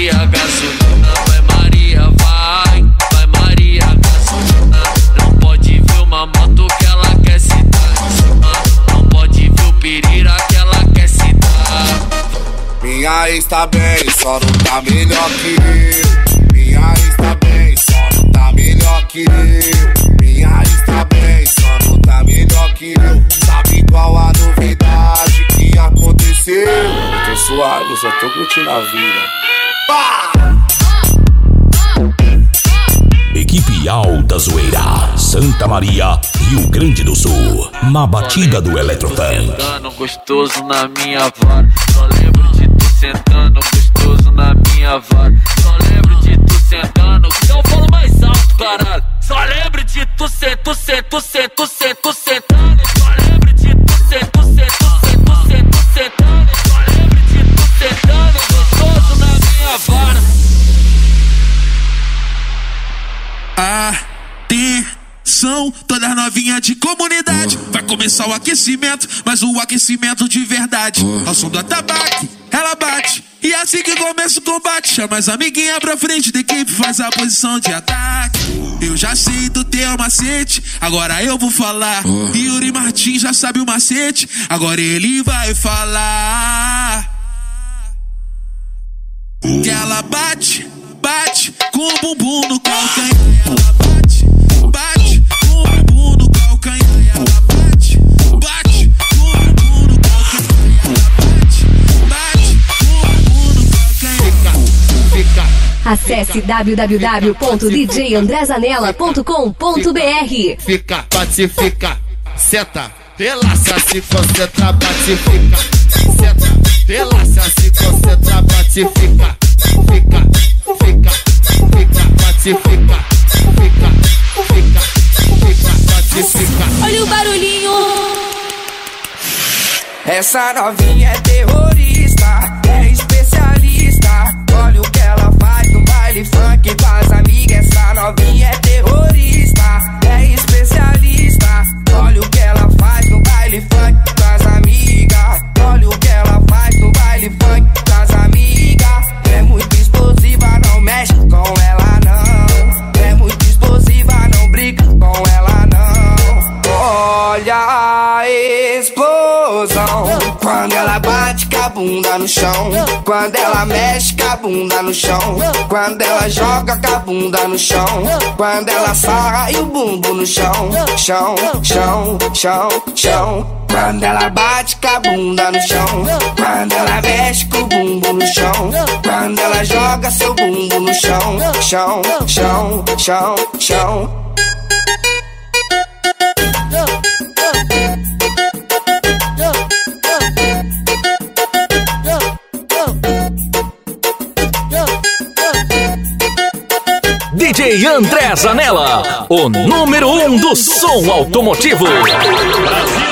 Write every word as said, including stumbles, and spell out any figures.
Maria, gasolina, vai Maria, vai, vai Maria, gasolina. Não pode ver uma moto que ela quer se dar em cima. Não pode ver o pirira que ela quer se dar. Minha ex tá bem, só não tá melhor que eu. Minha ex tá bem, só não tá melhor que eu. Minha ex tá bem, só não tá melhor que eu. Sabe qual a novidade que aconteceu? Eu tô suave, eu só tô curtindo a vida. Pá! Equipe Alta Zoeira, Santa Maria, Rio Grande do Sul. Na batida do Eletrofan. Sentando gostoso na minha vara. Só lembro de tu sentando gostoso na minha vara. Só lembro de tu sentando. Então fala mais alto, caralho. Só lembro de tu sentando, tu sentando, tu sentando, tu sentando. Só lembro de tu sentando, tu sentando, tu sentando. Só lembro de tu sentando gostoso na minha vara. Atenção, todas novinhas de comunidade. Vai começar o aquecimento, mas o aquecimento de verdade. Ao som do atabaque, ela bate. E assim que começa o combate, chama as amiguinhas pra frente da equipe, faz a posição de ataque. Eu já sei do teu macete, agora eu vou falar. Yuri Martins já sabe o macete, agora ele vai falar. Que ela bate, bate com o bumbum no calcanhar. Ela bate, bate com o bumbum no calcanhar. Ela bate, bate com o bumbum no calcanhar. Ela bate, bate com o bumbum no calcanhar. Fica, fica. Acesse w w w ponto d j andré zanella ponto com ponto b r. Fica, bate, fica, senta, relaxa, se concentra, bate, fica, senta, relaxa, se concentra, bate, fica, fica, fica, fica, bate, fica, fica, fica, fica, bate, fica. Olha o barulhinho. Essa novinha é terrorista, é especialista. Olha o que ela faz no baile funk com as amigas. Essa novinha é terrorista, é especialista. Olha o que ela faz no baile funk com as amigas. Olha o que ela faz no baile funk com as amigas. É muito explosiva, não mexe com ela não. É muito explosiva, não briga com ela não. Olha a explosão quando ela bate com a bunda no chão, quando ela mexe com a bunda no chão, quando ela joga com a bunda no chão, quando ela sarra e o bumbum no chão, chão, chão, chão, chão. Quando ela bate com a bunda no chão, quando ela mexe com o bumbum no chão, quando ela joga seu bumbum no chão, chão, chão, chão, chão. D J André Zanella, o número um do som automotivo. Brasil.